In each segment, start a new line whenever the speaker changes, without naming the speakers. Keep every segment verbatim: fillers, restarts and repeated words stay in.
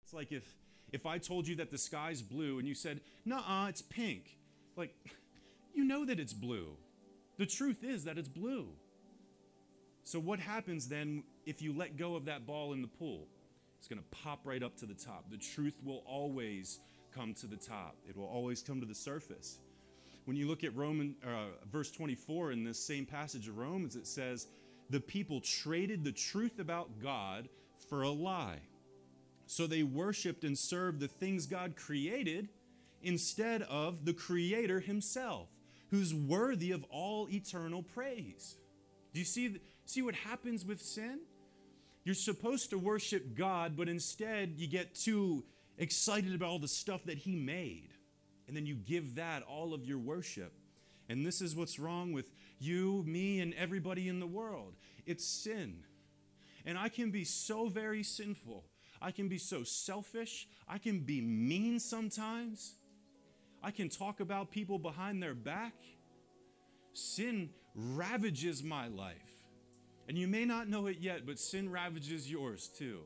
It's like if, if I told you that the sky's blue and you said, nuh-uh, it's pink. Like, you know that it's blue. The truth is that it's blue. So what happens then if you let go of that ball in the pool? It's going to pop right up to the top. The truth will always come to the top. It will always come to the surface. When you look at Roman, uh, verse twenty-four in this same passage of Romans, it says, the people traded the truth about God for a lie. So they worshiped and served the things God created instead of the Creator himself, who's worthy of all eternal praise. Do you see, see what happens with sin? You're supposed to worship God, but instead you get too excited about all the stuff that he made. And then you give that all of your worship. And this is what's wrong with you, me, and everybody in the world. It's sin. And I can be so very sinful. I can be so selfish. I can be mean sometimes. I can talk about people behind their back. Sin ravages my life. And you may not know it yet, but sin ravages yours too.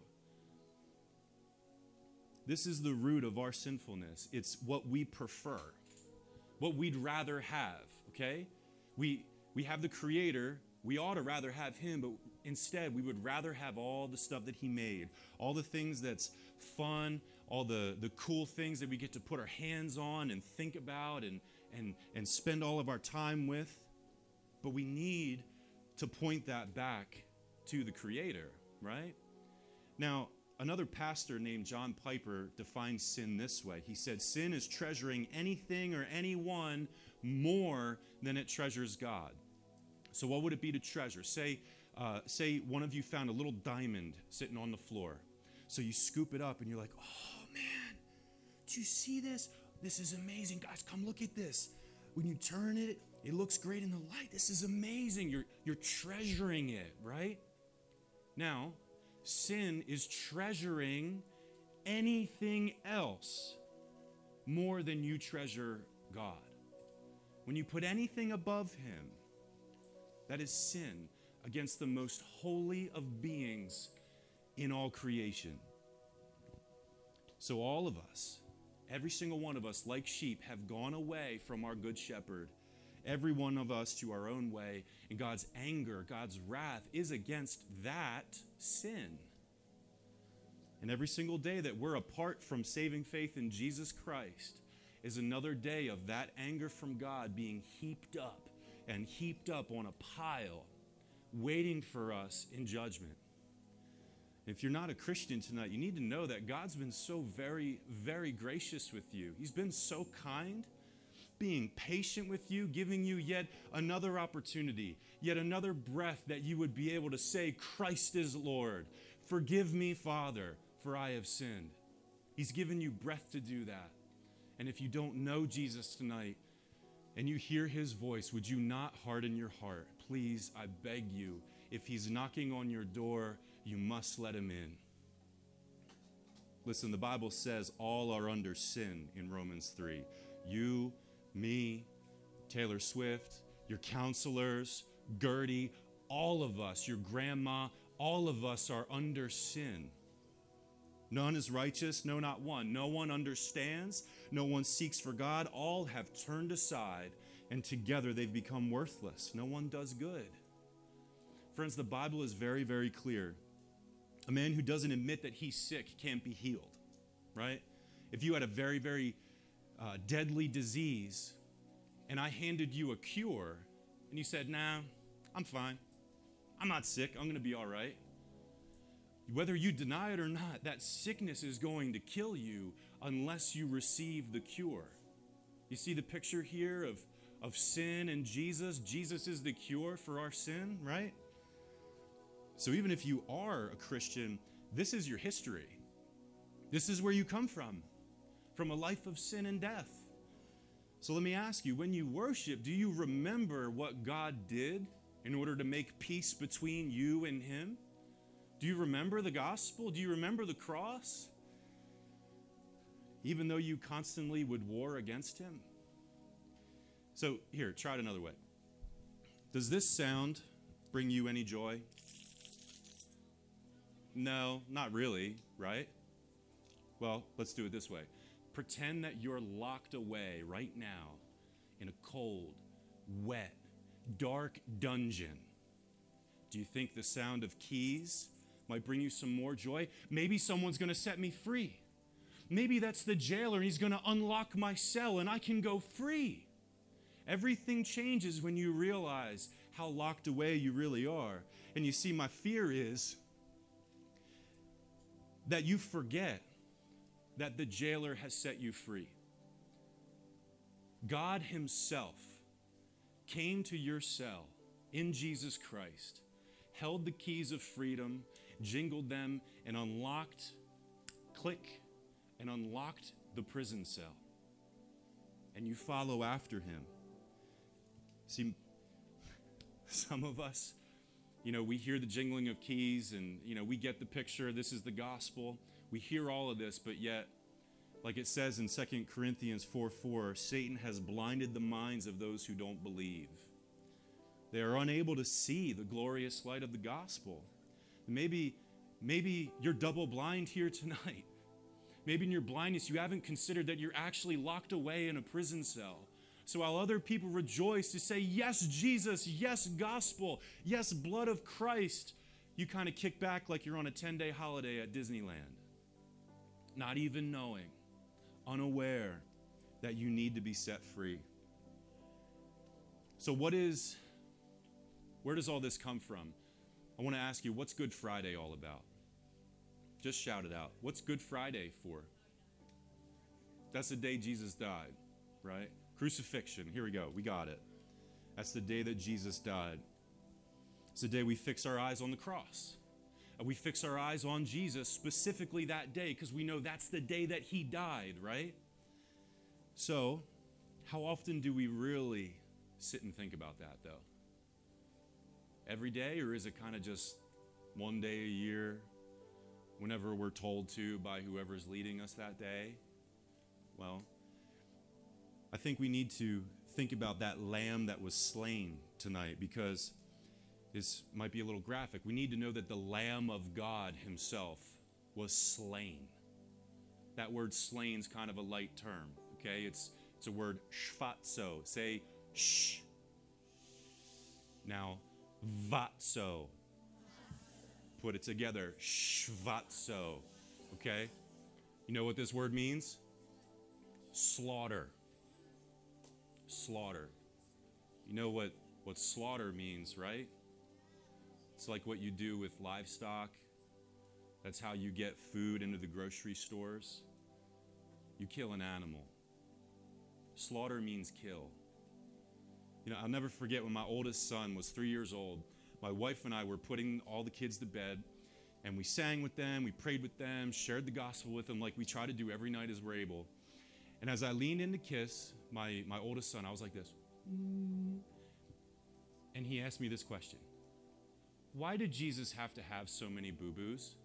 This is the root of our sinfulness. It's what we prefer, what we'd rather have, okay? We, we have the Creator. We ought to rather have him, but instead we would rather have all the stuff that he made, all the things that's fun, all the, the cool things that we get to put our hands on and think about and, and, and spend all of our time with. But we need to point that back to the Creator, right? Now, another pastor named John Piper defines sin this way. He said, sin is treasuring anything or anyone more than it treasures God. So what would it be to treasure? Say, uh, say one of you found a little diamond sitting on the floor. So you scoop it up and you're like, oh man, do you see this? This is amazing. Guys, come look at this. When you turn it, it looks great in the light. This is amazing. You're, you're treasuring it, right? Now, sin is treasuring anything else more than you treasure God. When you put anything above him, that is sin against the most holy of beings in all creation. So all of us, every single one of us, like sheep, have gone away from our good shepherd. Every one of us to our own way. And God's anger, God's wrath is against that sin. And every single day that we're apart from saving faith in Jesus Christ is another day of that anger from God being heaped up and heaped up on a pile, waiting for us in judgment. If you're not a Christian tonight, you need to know that God's been so very, very gracious with you. He's been so kind, being patient with you, giving you yet another opportunity, yet another breath that you would be able to say, Christ is Lord. Forgive me, Father, for I have sinned. He's given you breath to do that. And if you don't know Jesus tonight and you hear his voice, would you not harden your heart? Please, I beg you, if he's knocking on your door, you must let him in. Listen, the Bible says all are under sin in Romans three. You, me, Taylor Swift, your counselors, Gertie, all of us, your grandma, all of us are under sin. None is righteous, no, not one. No one understands, no one seeks for God. All have turned aside, and together they've become worthless. No one does good. Friends, the Bible is very, very clear. A man who doesn't admit that he's sick can't be healed, right? If you had a very, very uh, deadly disease, and I handed you a cure, and you said, nah, I'm fine. I'm not sick. I'm going to be all right. Whether you deny it or not, that sickness is going to kill you unless you receive the cure. You see the picture here of, of sin and Jesus? Jesus is the cure for our sin, right? So even if you are a Christian, this is your history. This is where you come from, from a life of sin and death. So let me ask you, when you worship, do you remember what God did in order to make peace between you and him? Do you remember the gospel? Do you remember the cross? Even though you constantly would war against him? So here, try it another way. Does this sound bring you any joy? No, not really, right? Well, let's do it this way. Pretend that you're locked away right now in a cold, wet, dark dungeon. Do you think the sound of keys might bring you some more joy? Maybe someone's going to set me free. Maybe that's the jailer and he's going to unlock my cell and I can go free. Everything changes when you realize how locked away you really are. And you see, my fear is that you forget that the jailer has set you free. God himself came to your cell in Jesus Christ, held the keys of freedom, jingled them, and unlocked, click, and unlocked the prison cell. And you follow after him. See, some of us, you know, we hear the jingling of keys and, you know, we get the picture. This is the gospel. We hear all of this, but yet, like it says in Second Corinthians four four, Satan has blinded the minds of those who don't believe. They are unable to see the glorious light of the gospel. Maybe, maybe you're double blind here tonight. Maybe in your blindness, you haven't considered that you're actually locked away in a prison cell. So while other people rejoice to say, yes, Jesus, yes, gospel, yes, blood of Christ, you kind of kick back like you're on a ten-day holiday at Disneyland, not even knowing, unaware that you need to be set free. So what is, where does all this come from? I want to ask you, what's Good Friday all about? Just shout it out. What's Good Friday for? That's the day Jesus died, right? Crucifixion. Here we go. We got it. That's the day that Jesus died. It's the day we fix our eyes on the cross. And we fix our eyes on Jesus specifically that day because we know that's the day that he died, right? So, how often do we really sit and think about that, though? Every day, or is it kind of just one day a year, whenever we're told to by whoever's leading us that day? Well, I think we need to think about that lamb that was slain tonight because this might be a little graphic. We need to know that the Lamb of God himself was slain. That word slain is kind of a light term, okay? It's, it's a word shvatso. Say sh. Now, vatso. Put it together. Shvatso. Okay? You know what this word means? Slaughter. Slaughter. You know what, what slaughter means, right? It's like what you do with livestock. That's how you get food into the grocery stores. You kill an animal. Slaughter means kill. You know, I'll never forget when my oldest son was three years old. My wife and I were putting all the kids to bed, and we sang with them, we prayed with them, shared the gospel with them like we try to do every night as we're able. And as I leaned in to kiss my, my oldest son, I was like this. And he asked me this question. Why did Jesus have to have so many boo-boos?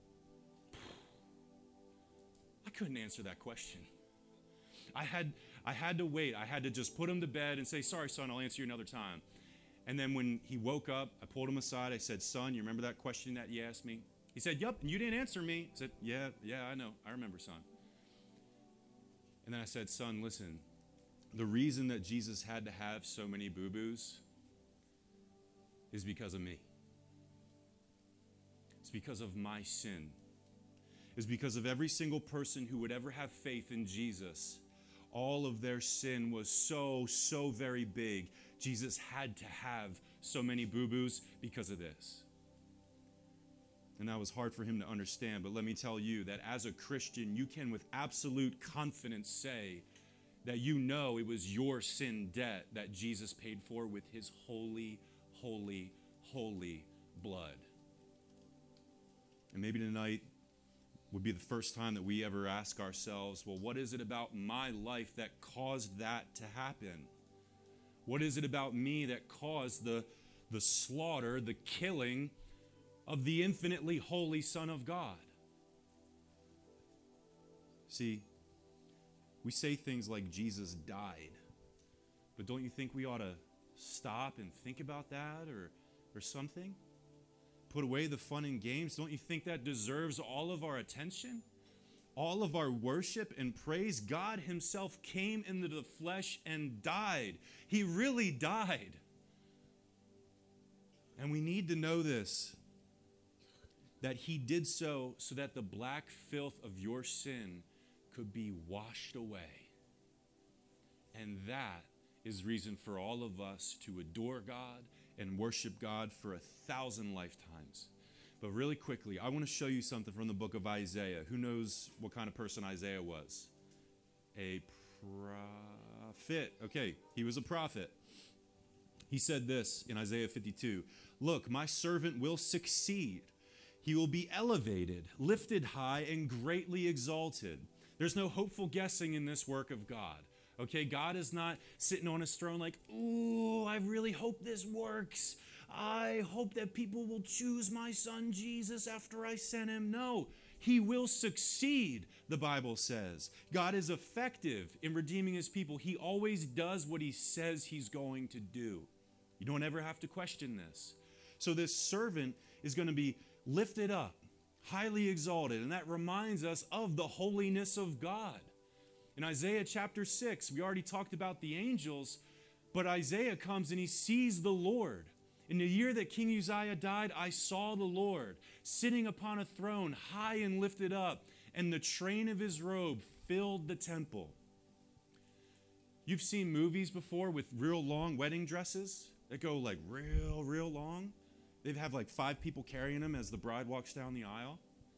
I couldn't answer that question. I had, I had to wait. I had to just put him to bed and say, sorry, son, I'll answer you another time. And then when he woke up, I pulled him aside. I said, son, you remember that question that you asked me? He said, yep, and you didn't answer me. I said, yeah, yeah, I know. I remember, son. And then I said, son, listen, the reason that Jesus had to have so many boo-boos is because of me. It's because of my sin. It's because of every single person who would ever have faith in Jesus. All of their sin was so, so very big. Jesus had to have so many boo-boos because of this. And that was hard for him to understand. But let me tell you that as a Christian, you can with absolute confidence say that you know it was your sin debt that Jesus paid for with his holy, holy, holy blood. And maybe tonight would be the first time that we ever ask ourselves, well, what is it about my life that caused that to happen? What is it about me that caused the, the slaughter, the killing of the infinitely holy Son of God? See, we say things like Jesus died, but don't you think we ought to stop and think about that or, or something? Put away the fun and games. Don't you think that deserves all of our attention? all of our worship and praise, God himself came into the flesh and died. He really died. And we need to know this, that he did so so that the black filth of your sin could be washed away. And that is reason for all of us to adore God and worship God for a thousand lifetimes. But really quickly, I want to show you something from the book of Isaiah. Who knows what kind of person Isaiah was? A prophet. Okay, he was a prophet. He said this in Isaiah fifty-two, "Look, my servant will succeed. He will be elevated, lifted high, and greatly exalted." There's no hopeful guessing in this work of God. Okay, God is not sitting on his throne like, "Ooh, I really hope this works. I hope that people will choose my son Jesus after I send him." No, he will succeed, the Bible says. God is effective in redeeming his people. He always does what he says he's going to do. You don't ever have to question this. So this servant is going to be lifted up, highly exalted, and that reminds us of the holiness of God. In Isaiah chapter six, we already talked about the angels, but Isaiah comes and he sees the Lord. In the year that King Uzziah died, I saw the Lord sitting upon a throne, high and lifted up, and the train of his robe filled the temple. You've seen movies before with real long wedding dresses that go like real, real long. They'd have like five people carrying them as the bride walks down the aisle.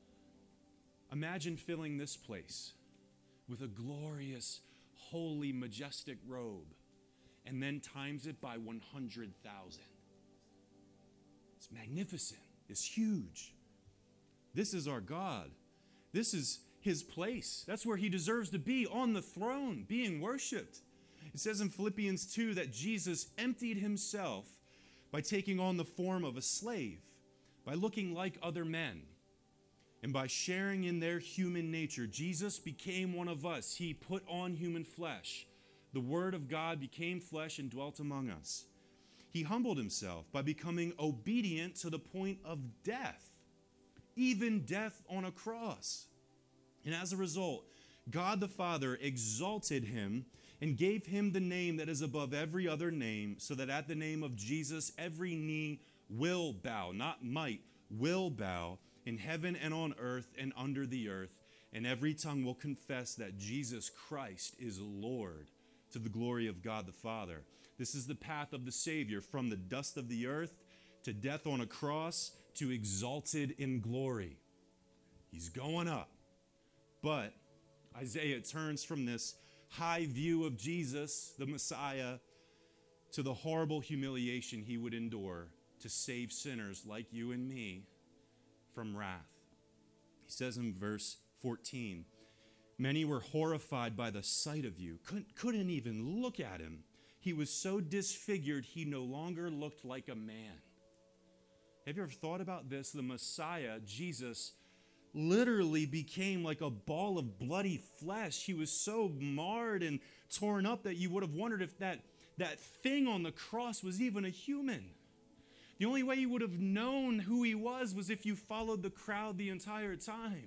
Imagine filling this place with a glorious, holy, majestic robe, and then times it by one hundred thousand. It's magnificent. It's huge. This is our God. This is his place. That's where he deserves to be, on the throne, being worshiped. It says in Philippians two that Jesus emptied himself by taking on the form of a slave, by looking like other men, and by sharing in their human nature. Jesus became one of us. He put on human flesh. The Word of God became flesh and dwelt among us. He humbled himself by becoming obedient to the point of death, even death on a cross. And as a result, God the Father exalted him and gave him the name that is above every other name, so that at the name of Jesus, every knee will bow, not might, will bow, in heaven and on earth and under the earth, and every tongue will confess that Jesus Christ is Lord, to the glory of God the Father. This is the path of the Savior, from the dust of the earth to death on a cross to exalted in glory. He's going up. But Isaiah turns from this high view of Jesus, the Messiah, to the horrible humiliation he would endure to save sinners like you and me from wrath. He says in verse fourteen, "Many were horrified by the sight of you, couldn't, couldn't even look at him. He was so disfigured, he no longer looked like a man." Have you ever thought about this? The Messiah, Jesus, literally became like a ball of bloody flesh. He was so marred and torn up that you would have wondered if that, that thing on the cross was even a human. The only way you would have known who he was was if you followed the crowd the entire time.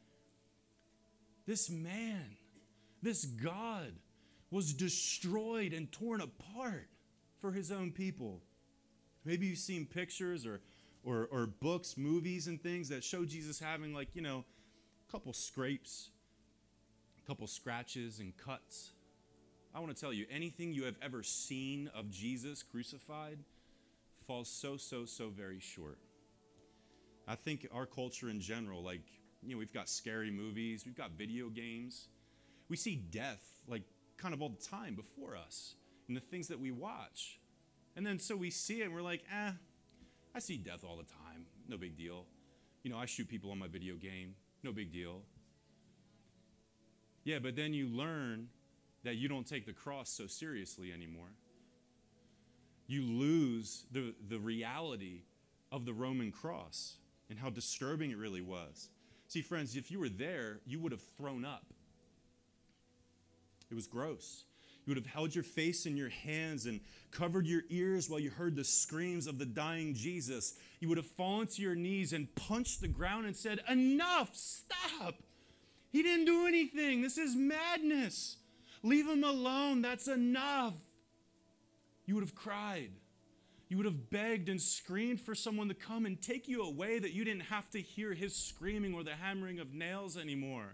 This man, this God, was destroyed and torn apart for his own people. Maybe you've seen pictures or, or, or books, movies, and things that show Jesus having, like, you know, a couple scrapes, a couple scratches and cuts. I want to tell you, anything you have ever seen of Jesus crucified falls so, so, so very short. I think our culture in general, like, you know, we've got scary movies, we've got video games. We see death, like, kind of all the time before us in the things that we watch. And then so we see it and we're like, eh, I see death all the time. No big deal. You know, I shoot people on my video game. No big deal. Yeah, but then you learn that you don't take the cross so seriously anymore. You lose the, the reality of the Roman cross and how disturbing it really was. See, friends, if you were there, you would have thrown up. It was gross. You would have held your face in your hands and covered your ears while you heard the screams of the dying Jesus. You would have fallen to your knees and punched the ground and said, "Enough, stop." He didn't do anything. This is madness. Leave him alone. That's enough. You would have cried. You would have begged and screamed for someone to come and take you away, that you didn't have to hear his screaming or the hammering of nails anymore.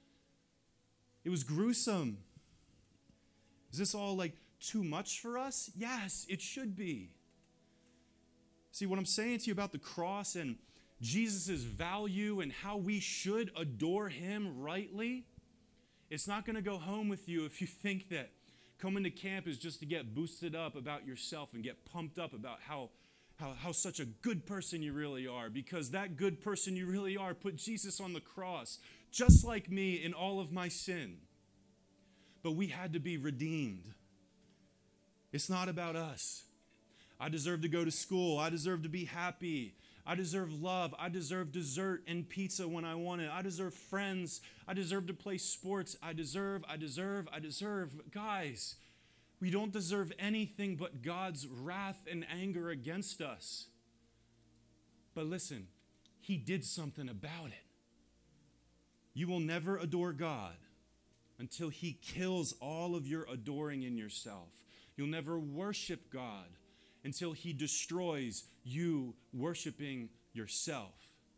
It was gruesome. Is this all like too much for us? Yes, it should be. See, what I'm saying to you about the cross and Jesus' value and how we should adore him rightly, it's not going to go home with you if you think that coming to camp is just to get boosted up about yourself and get pumped up about how, how, how such a good person you really are, because that good person you really are put Jesus on the cross, just like me in all of my sin. But we had to be redeemed. It's not about us. I deserve to go to school. I deserve to be happy. I deserve love. I deserve dessert and pizza when I want it. I deserve friends. I deserve to play sports. I deserve, I deserve, I deserve. Guys, we don't deserve anything but God's wrath and anger against us. But listen, he did something about it. You will never adore God until he kills all of your adoring in yourself. You'll never worship God until he destroys you worshiping yourself.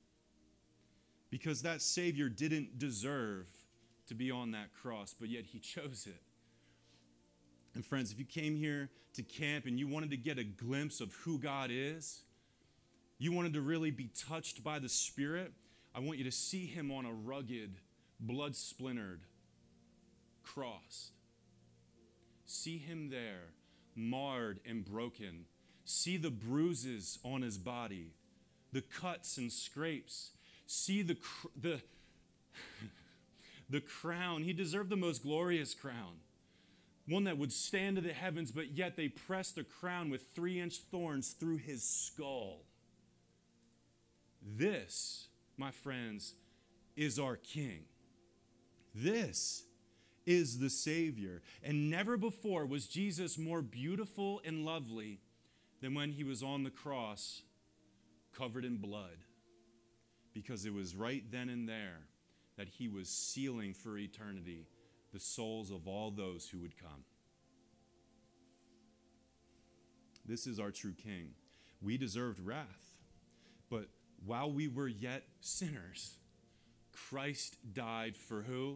Because that Savior didn't deserve to be on that cross, but yet he chose it. And friends, if you came here to camp and you wanted to get a glimpse of who God is, you wanted to really be touched by the Spirit, I want you to see him on a rugged, blood-splintered cross. See him there, marred and broken. See the bruises on his body, the cuts and scrapes. See the, the, the crown. He deserved the most glorious crown, one that would stand to the heavens, but yet they pressed the crown with three-inch thorns through his skull. This, my friends, is our King. This is the Savior. And never before was Jesus more beautiful and lovely than when he was on the cross covered in blood. Because it was right then and there that he was sealing for eternity the souls of all those who would come. This is our true King. We deserved wrath, but while we were yet sinners, Christ died for who?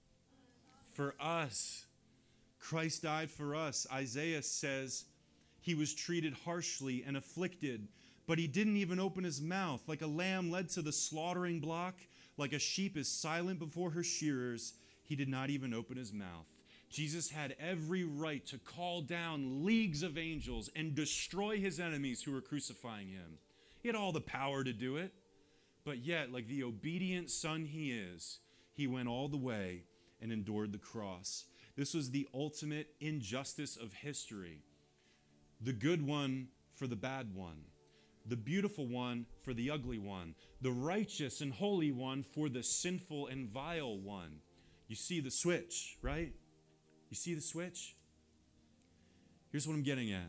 For us. Christ died for us. Isaiah says he was treated harshly and afflicted, but he didn't even open his mouth. Like a lamb led to the slaughtering block, like a sheep is silent before her shearers, he did not even open his mouth. Jesus had every right to call down leagues of angels and destroy his enemies who were crucifying him. He had all the power to do it, but yet, like the obedient son he is, he went all the way and endured the cross. This was the ultimate injustice of history. The good one for the bad one. The beautiful one for the ugly one. The righteous and holy one for the sinful and vile one. You see the switch, right? You see the switch? Here's what I'm getting at.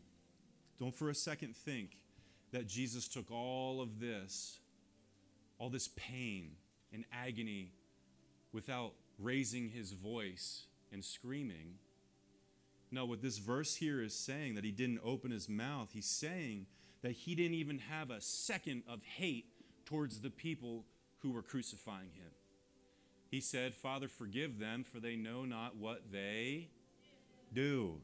Don't for a second think that Jesus took all of this, all this pain and agony without raising his voice and screaming. No, what this verse here is saying, that he didn't open his mouth, he's saying that he didn't even have a second of hate towards the people who were crucifying him. He said, Father, forgive them, for they know not what they do.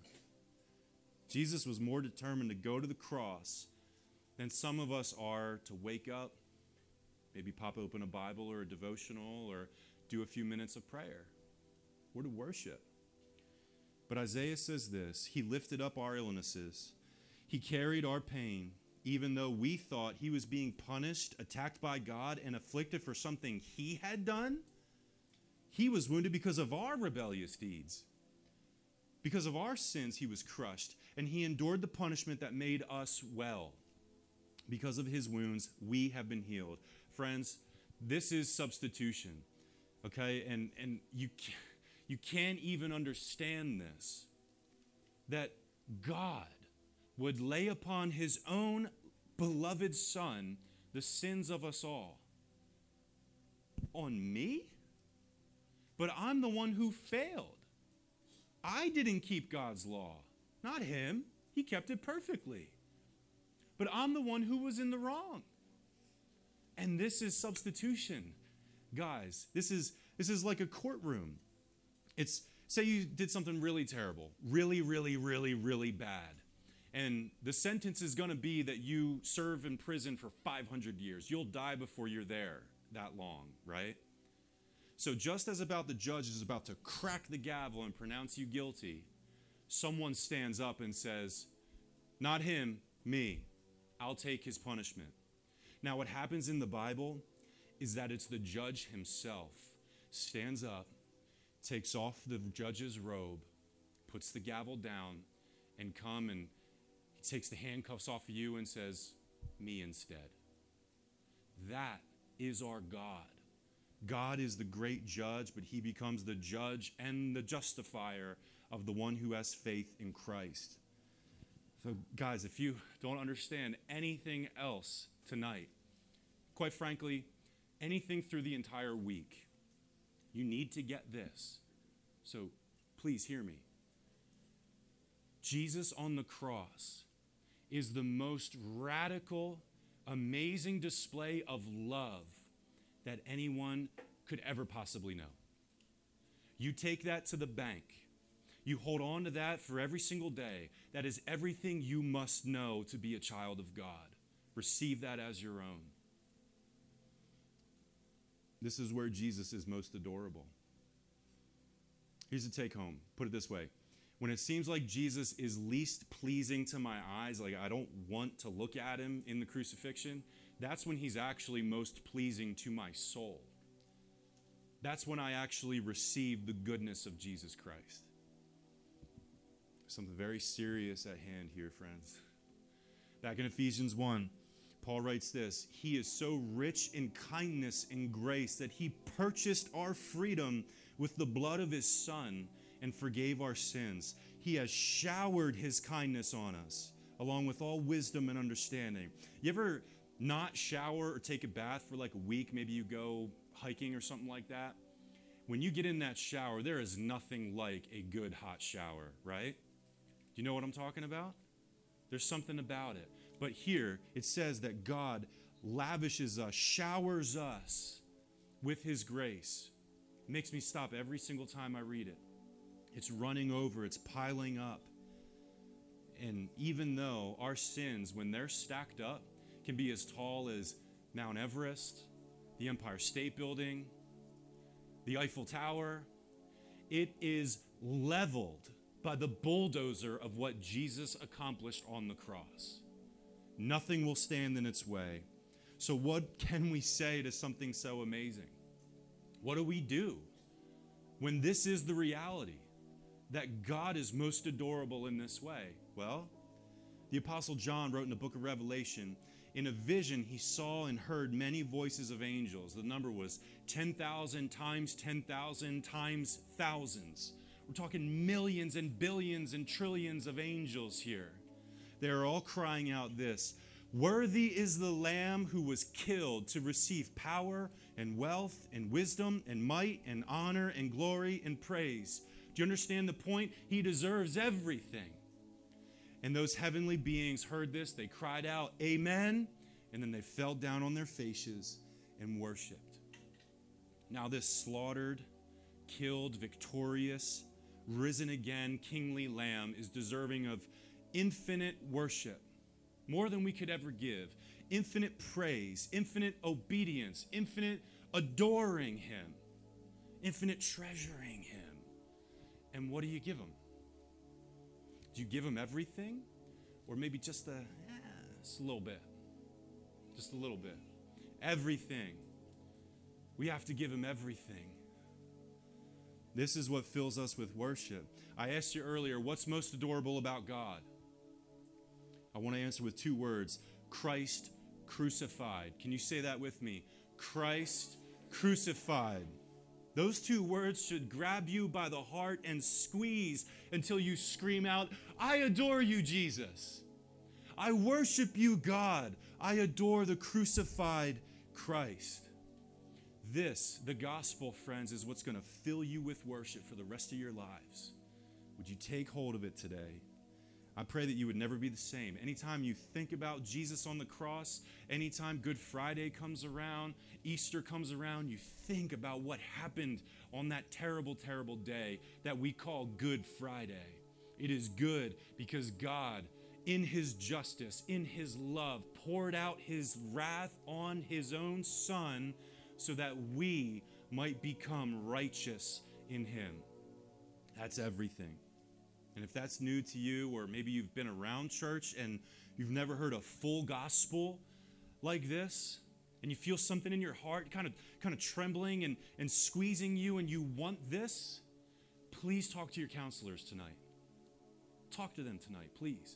Jesus was more determined to go to the cross than some of us are to wake up, maybe pop open a Bible or a devotional or do a few minutes of prayer or to worship. But Isaiah says this, he lifted up our illnesses. He carried our pain, even though we thought he was being punished, attacked by God, and afflicted for something he had done. He was wounded because of our rebellious deeds. Because of our sins, he was crushed, and he endured the punishment that made us well. Because of his wounds, we have been healed. Friends, this is substitution, okay? And, and you, you can't even understand this, that God would lay upon his own beloved Son the sins of us all. On me? but I'm the one who failed. I didn't keep God's law, not him. He kept it perfectly. But I'm the one who was in the wrong. And this is substitution. Guys, this is this is like a courtroom. It's, say you did something really terrible, really, really, really, really bad. And the sentence is going to be that you serve in prison for five hundred years. You'll die before you're there that long, right? So just as about the judge is about to crack the gavel and pronounce you guilty, someone stands up and says, not him, me. I'll take his punishment. Now what happens in the Bible is that it's the judge himself stands up, takes off the judge's robe, puts the gavel down, and come and he takes the handcuffs off of you and says, me instead. That is our God. God is the great judge, but he becomes the judge and the justifier of the one who has faith in Christ. So guys, if you don't understand anything else tonight, quite frankly, anything through the entire week, you need to get this. So please hear me. Jesus on the cross is the most radical, amazing display of love that anyone could ever possibly know. You take that to the bank. You hold on to that for every single day. That is everything you must know to be a child of God. Receive that as your own. This is where Jesus is most adorable. Here's the take home. Put it this way. When it seems like Jesus is least pleasing to my eyes, like I don't want to look at him in the crucifixion, that's when he's actually most pleasing to my soul. That's when I actually receive the goodness of Jesus Christ. Something very serious at hand here, friends. Back in Ephesians one, Paul writes this, he is so rich in kindness and grace that he purchased our freedom with the blood of his Son and forgave our sins. He has showered his kindness on us, along with all wisdom and understanding. You ever not shower or take a bath for like a week? Maybe you go hiking or something like that. When you get in that shower, there is nothing like a good hot shower, right? Do you know what I'm talking about? There's something about it. But here, it says that God lavishes us, showers us with his grace. It makes me stop every single time I read it. It's running over, it's piling up. And even though our sins, when they're stacked up, can be as tall as Mount Everest, the Empire State Building, the Eiffel Tower, it is leveled by the bulldozer of what Jesus accomplished on the cross. Nothing will stand in its way. So what can we say to something so amazing? What do we do when this is the reality, that God is most adorable in this way? Well, the Apostle John wrote in the book of Revelation, in a vision he saw and heard many voices of angels. The number was ten thousand times ten thousand times thousands. We're talking millions and billions and trillions of angels here. They are all crying out this, worthy is the Lamb who was killed to receive power and wealth and wisdom and might and honor and glory and praise. Do you understand the point? He deserves everything. And those heavenly beings heard this. They cried out, amen. And then they fell down on their faces and worshiped. Now this slaughtered, killed, victorious, risen again, kingly Lamb is deserving of infinite worship, more than we could ever give, infinite praise, infinite obedience, infinite adoring him, infinite treasuring him. And what do you give him? Do you give him everything? Or maybe just a, eh, just a little bit? Just a little bit. Everything. We have to give him everything. This is what fills us with worship. I asked you earlier, what's most adorable about God? I want to answer with two words. Christ crucified. Can you say that with me? Christ crucified. Those two words should grab you by the heart and squeeze until you scream out, I adore you, Jesus. I worship you, God. I adore the crucified Christ. This, the gospel, friends, is what's going to fill you with worship for the rest of your lives. Would you take hold of it today? I pray that you would never be the same. Anytime you think about Jesus on the cross, anytime Good Friday comes around, Easter comes around, you think about what happened on that terrible, terrible day that we call Good Friday. It is good because God, in his justice, in his love, poured out his wrath on his own Son so that we might become righteous in him. That's everything. And if that's new to you, or maybe you've been around church and you've never heard a full gospel like this, and you feel something in your heart kind of kind of trembling and, and squeezing you, and you want this, please talk to your counselors tonight. Talk to them tonight, please.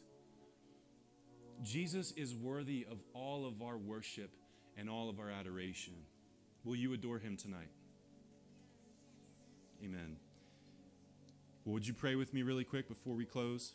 Jesus is worthy of all of our worship and all of our adoration. Will you adore him tonight? Amen. Well, would you pray with me really quick before we close?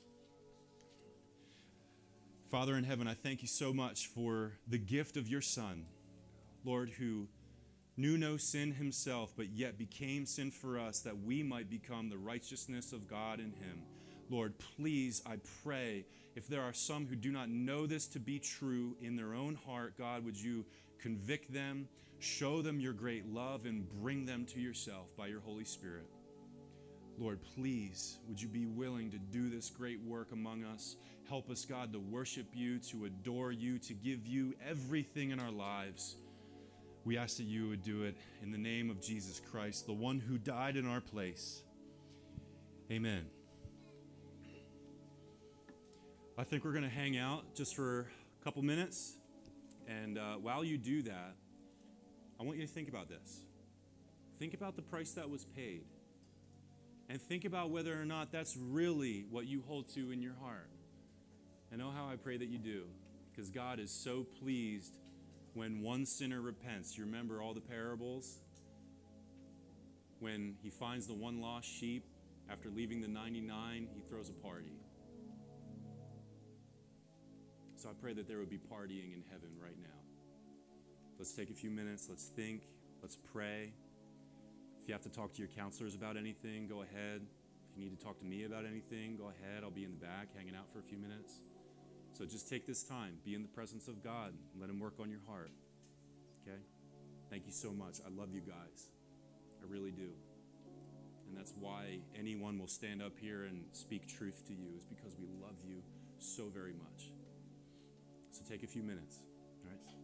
Father in heaven, I thank you so much for the gift of your Son, Lord, who knew no sin himself, but yet became sin for us that we might become the righteousness of God in him. Lord, please, I pray, if there are some who do not know this to be true in their own heart, God, would you convict them, show them your great love, and bring them to yourself by your Holy Spirit. Lord, please, would you be willing to do this great work among us? Help us, God, to worship you, to adore you, to give you everything in our lives. We ask that you would do it in the name of Jesus Christ, the one who died in our place. Amen. I think we're going to hang out just for a couple minutes. And uh, while you do that, I want you to think about this. Think about the price that was paid. And think about whether or not that's really what you hold to in your heart. I know how I pray that you do, because God is so pleased when one sinner repents. You remember all the parables? When he finds the one lost sheep, after leaving the ninety-nine, he throws a party. So I pray that there would be partying in heaven right now. Let's take a few minutes. Let's think. Let's pray. If you have to talk to your counselors about anything, go ahead. If you need to talk to me about anything, go ahead. I'll be in the back hanging out for a few minutes. So just take this time. Be in the presence of God. Let him work on your heart. Okay? Thank you so much. I love you guys. I really do. And that's why anyone will stand up here and speak truth to you, is because we love you so very much. So take a few minutes. All right?